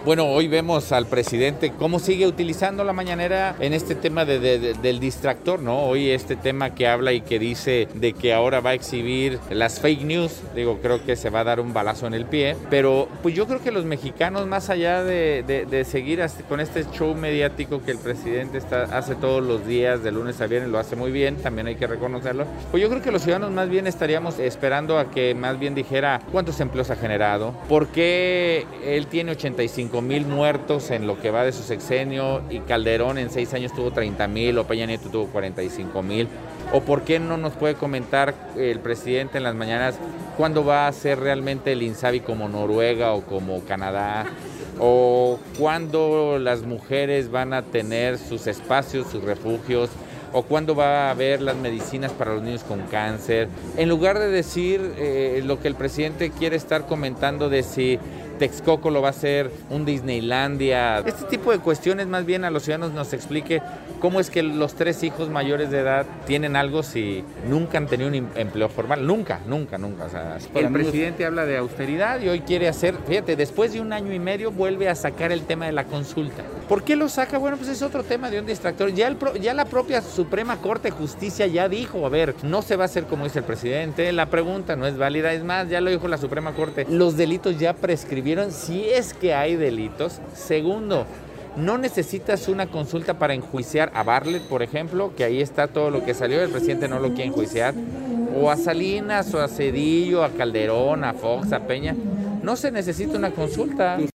Bueno, hoy vemos al presidente cómo sigue utilizando la mañanera en este tema del distractor, ¿no? Hoy este tema que habla y que dice de que ahora va a exhibir las fake news, digo, creo que se va a dar un balazo en el pie, pero pues yo creo que los mexicanos, más allá de seguir con este show mediático que el presidente hace todos los días, de lunes a viernes, lo hace muy bien, también hay que reconocerlo, pues yo creo que los ciudadanos más bien estaríamos esperando a que más bien dijera cuántos empleos ha generado, por qué él tiene 85,000 muertos en lo que va de su sexenio y Calderón en 6 años tuvo 30,000 o Peña Nieto tuvo 45,000, o por qué no nos puede comentar el presidente en las mañanas cuándo va a ser realmente el INSABI como Noruega o como Canadá, o cuándo las mujeres van a tener sus espacios, sus refugios, o cuándo va a haber las medicinas para los niños con cáncer, en lugar de decir lo que el presidente quiere estar comentando de si Texcoco lo va a hacer un Disneylandia. Este tipo de cuestiones más bien a los ciudadanos nos explique cómo es que los 3 hijos mayores de edad tienen algo si nunca han tenido un empleo formal. Nunca. O sea, el presidente habla de austeridad y hoy quiere hacer, fíjate, después de 1 año y medio vuelve a sacar el tema de la consulta. ¿Por qué lo saca? Bueno, pues es otro tema de un distractor. Ya la propia Suprema Corte de Justicia ya dijo, a ver, no se va a hacer como dice el presidente, la pregunta no es válida, es más, ya lo dijo la Suprema Corte, los delitos ya prescribieron si es que hay delitos. Segundo, no necesitas una consulta para enjuiciar a Bartlett, por ejemplo, que ahí está todo lo que salió, el presidente no lo quiere enjuiciar, o a Salinas, o a Cedillo, a Calderón, a Fox, a Peña. No se necesita una consulta.